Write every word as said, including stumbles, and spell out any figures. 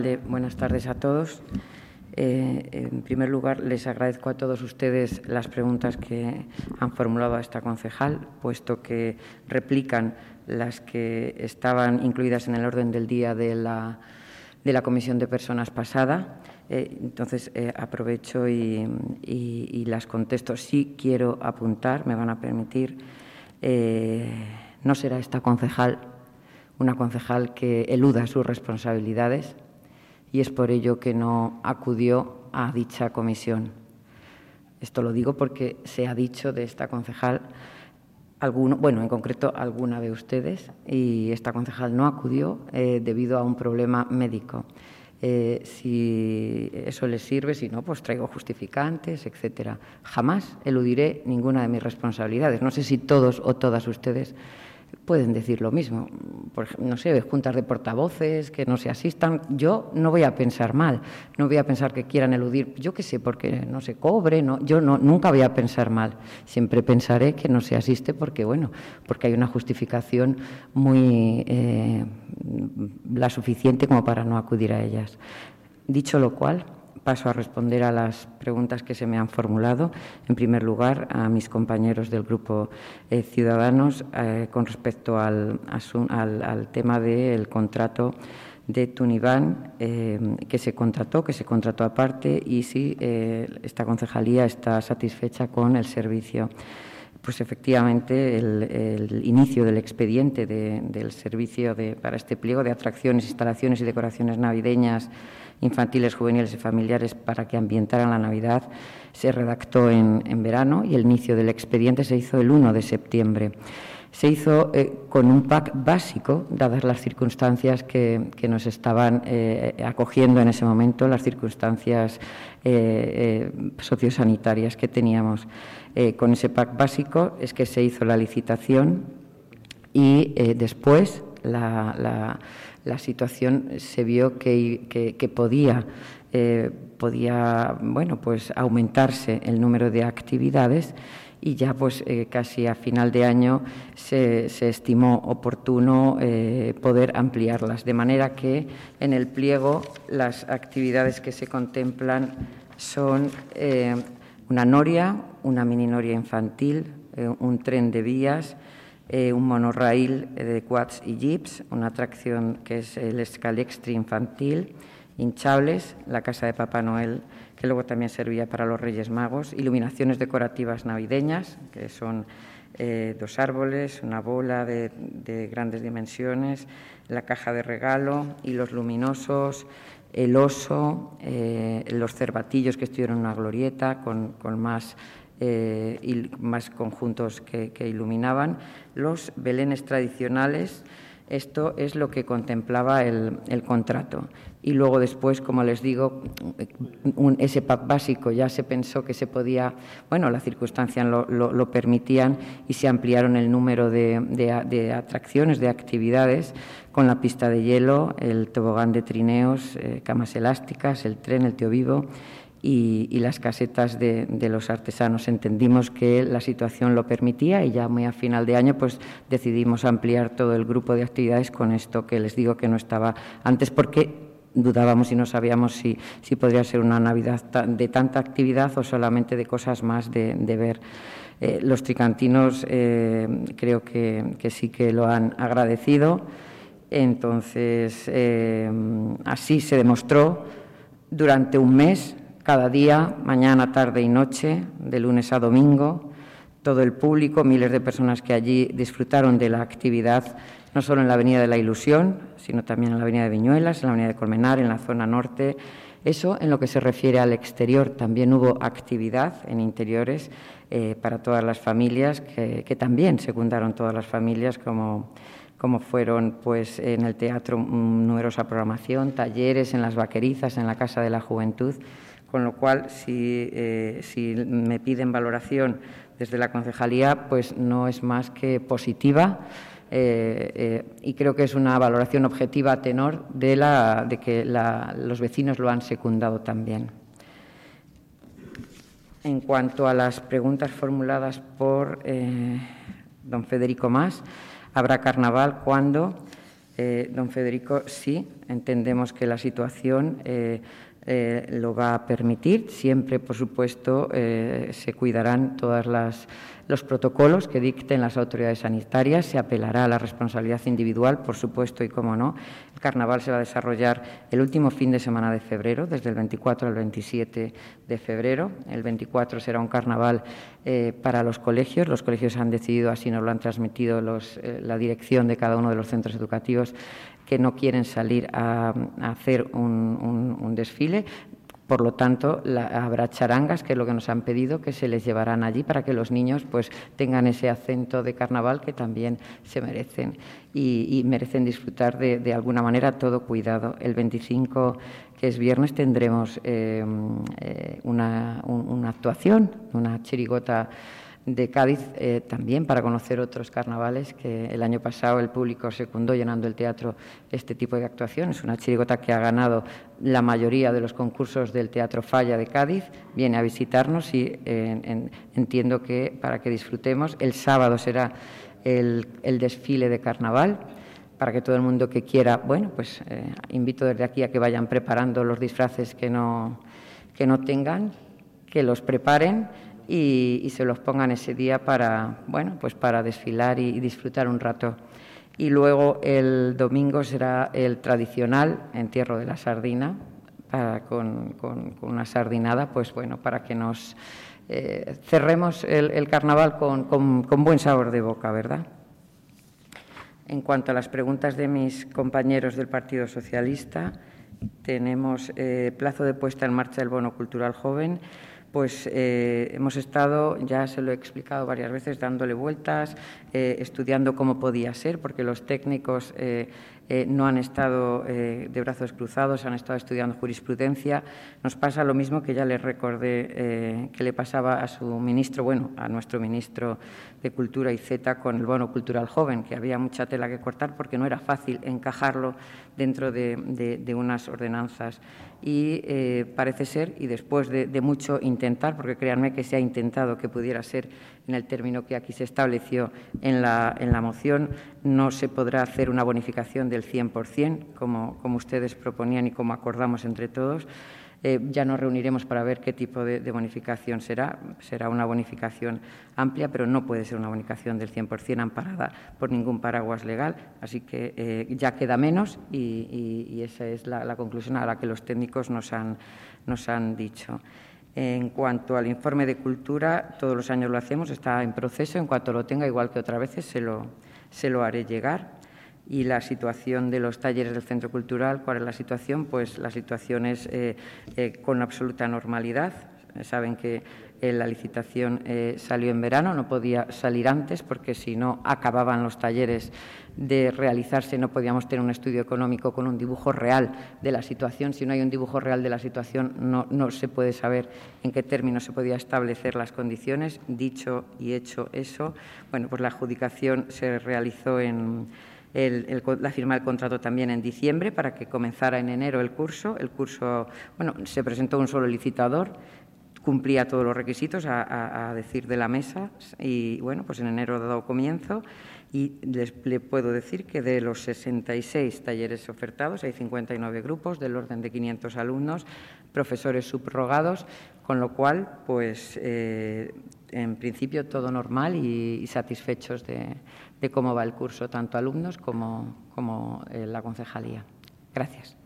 Buenas tardes a todos. Eh, en primer lugar, les agradezco a todos ustedes las preguntas que han formulado a esta concejal, puesto que replican las que estaban incluidas en el orden del día de la, de la Comisión de Personas pasada. Eh, entonces, eh, aprovecho y, y, y las contesto. Sí quiero apuntar, me van a permitir, eh, no será esta concejal una concejal que eluda sus responsabilidades, y es por ello que no acudió a dicha comisión. Esto lo digo porque se ha dicho de esta concejal, alguno, bueno, en concreto alguna de ustedes, y esta concejal no acudió eh, debido a un problema médico. Eh, si eso les sirve, si no, pues traigo justificantes, etcétera. Jamás eludiré ninguna de mis responsabilidades. No sé si todos o todas ustedes pueden decir lo mismo. Por ejemplo, no sé, juntas de portavoces que no se asistan. Yo no voy a pensar mal, no voy a pensar que quieran eludir, yo qué sé, porque no se cobre, no, yo no, nunca voy a pensar mal. Siempre pensaré que no se asiste porque, bueno, porque hay una justificación muy eh, la suficiente como para no acudir a ellas. Dicho lo cual, paso a responder a las preguntas que se me han formulado. En primer lugar, a mis compañeros del Grupo eh, Ciudadanos eh, con respecto al, al, al tema del contrato de Tuniván eh, que se contrató, que se contrató aparte, y si eh, esta concejalía está satisfecha con el servicio. Pues efectivamente el, el inicio del expediente de, del servicio de, para este pliego de atracciones, instalaciones y decoraciones navideñas, infantiles, juveniles y familiares para que ambientaran la Navidad se redactó en, en verano, y el inicio del expediente se hizo el uno de septiembre. Se hizo eh, con un pack básico, dadas las circunstancias que, que nos estaban eh, acogiendo en ese momento, las circunstancias eh, eh, sociosanitarias que teníamos. Eh, con ese pack básico es que se hizo la licitación y eh, después la, la, la situación se vio que, que, que podía, eh, podía bueno, pues aumentarse el número de actividades, y ya pues eh, casi a final de año se, se estimó oportuno eh, poder ampliarlas, de manera que en el pliego las actividades que se contemplan son eh, una noria, una mini noria infantil, eh, un tren de vías, eh, un monorraíl de quads y jeeps, una atracción que es el Scalextri infantil, hinchables, la casa de Papá Noel, que luego también servía para los Reyes Magos, iluminaciones decorativas navideñas, que son eh, dos árboles, una bola de, de grandes dimensiones, la caja de regalo, hilos luminosos, el oso, eh, los cervatillos que estuvieron en una glorieta con, con más, eh, y más conjuntos que, que iluminaban, los belenes tradicionales. Esto es lo que contemplaba el, el contrato. Y luego después, como les digo, un, ese pack básico ya se pensó que se podía, bueno, las circunstancias lo, lo, lo permitían, y se ampliaron el número de, de, de atracciones, de actividades, con la pista de hielo, el tobogán de trineos, eh, camas elásticas, el tren, el tío vivo, y, y las casetas de, de los artesanos. Entendimos que la situación lo permitía, y ya muy a final de año pues decidimos ampliar todo el grupo de actividades con esto que les digo que no estaba antes, porque dudábamos y no sabíamos si, si podría ser una Navidad de tanta actividad o solamente de cosas más de, de ver. Eh, los tricantinos eh, creo que, que sí que lo han agradecido. Entonces, eh, así se demostró durante un mes, cada día, mañana, tarde y noche, de lunes a domingo, todo el público, miles de personas que allí disfrutaron de la actividad, no solo en la Avenida de la Ilusión, sino también en la Avenida de Viñuelas, en la Avenida de Colmenar, en la zona norte. Eso en lo que se refiere al exterior. También hubo actividad en interiores eh, para todas las familias, que, que también secundaron todas las familias, como, como fueron pues en el teatro numerosa programación, talleres en las Vaquerizas, en la Casa de la Juventud. Con lo cual, si, eh, si me piden valoración desde la concejalía, pues no es más que positiva, eh, eh, y creo que es una valoración objetiva a tenor de, la, de que la, los vecinos lo han secundado también. En cuanto a las preguntas formuladas por eh, don Federico Mas, ¿habrá carnaval? ¿Cuándo? Eh, don Federico, sí, entendemos que la situación eh, eh, lo va a permitir. Siempre, por supuesto, eh, se cuidarán todos los protocolos que dicten las autoridades sanitarias, se apelará a la responsabilidad individual, por supuesto, y cómo no. El carnaval se va a desarrollar el último fin de semana de febrero, desde el veinticuatro al veintisiete de febrero. El veinticuatro será un carnaval eh, para los colegios. Los colegios han decidido, así nos lo han transmitido los, eh, la dirección de cada uno de los centros educativos, que no quieren salir a, a hacer un, un, un desfile. Por lo tanto, la, habrá charangas, que es lo que nos han pedido, que se les llevarán allí para que los niños pues, tengan ese acento de carnaval que también se merecen y, y merecen disfrutar de, de alguna manera, todo cuidado. El veinticinco, que es viernes, tendremos eh, eh, una, un, una actuación, una chirigota de Cádiz, eh, también para conocer otros carnavales, que el año pasado el público secundó llenando el teatro este tipo de actuaciones. Una chirigota que ha ganado la mayoría de los concursos del Teatro Falla de Cádiz, viene a visitarnos y eh, en, entiendo que para que disfrutemos. El sábado será el, el desfile de carnaval, para que todo el mundo que quiera, bueno, pues eh, invito desde aquí a que vayan preparando los disfraces que no, que no tengan, que los preparen Y, y se los pongan ese día para, bueno, pues para desfilar y, y disfrutar un rato. Y luego el domingo será el tradicional entierro de la sardina, para, con, con, con una sardinada, pues bueno, para que nos eh, cerremos el, el carnaval con, con, con buen sabor de boca, ¿verdad? En cuanto a las preguntas de mis compañeros del Partido Socialista, tenemos eh, plazo de puesta en marcha del bono cultural joven. Pues eh, hemos estado, ya se lo he explicado varias veces, dándole vueltas, eh, estudiando cómo podía ser, porque los técnicos eh, eh, no han estado eh, de brazos cruzados, han estado estudiando jurisprudencia. Nos pasa lo mismo que ya les recordé eh, que le pasaba a su ministro, bueno, a nuestro ministro de Cultura y Z con el bono cultural joven, que había mucha tela que cortar porque no era fácil encajarlo dentro de, de, de unas ordenanzas. Y eh, parece ser, y después de, de mucho intentar, porque créanme que se ha intentado que pudiera ser en el término que aquí se estableció en la, en la moción, no se podrá hacer una bonificación del cien por cien, como, como ustedes proponían y como acordamos entre todos. Eh, ya nos reuniremos para ver qué tipo de, de bonificación será. Será una bonificación amplia, pero no puede ser una bonificación del cien por cien amparada por ningún paraguas legal. Así que eh, ya queda menos y, y, y esa es la, la conclusión a la que los técnicos nos han, nos han dicho. En cuanto al informe de cultura, todos los años lo hacemos, está en proceso. En cuanto lo tenga, igual que otras veces, se lo, se lo haré llegar. Y la situación de los talleres del Centro Cultural, ¿cuál es la situación? Pues la situación es eh, eh, con absoluta normalidad. Saben que eh, la licitación eh, salió en verano, no podía salir antes porque si no acababan los talleres de realizarse, no podíamos tener un estudio económico con un dibujo real de la situación. Si no hay un dibujo real de la situación, no, no se puede saber en qué términos se podía establecer las condiciones. Dicho y hecho eso, bueno, pues la adjudicación se realizó en... El, el, la firma del contrato también en diciembre para que comenzara en enero el curso. El curso, bueno, se presentó un solo licitador, cumplía todos los requisitos a, a, a decir de la mesa y, bueno, pues en enero ha dado comienzo y les le puedo decir que de los sesenta y seis talleres ofertados hay cincuenta y nueve grupos del orden de quinientos alumnos, profesores subrogados, con lo cual, pues, eh, en principio todo normal y, y satisfechos de, de cómo va el curso, tanto alumnos como, como eh, la concejalía. Gracias.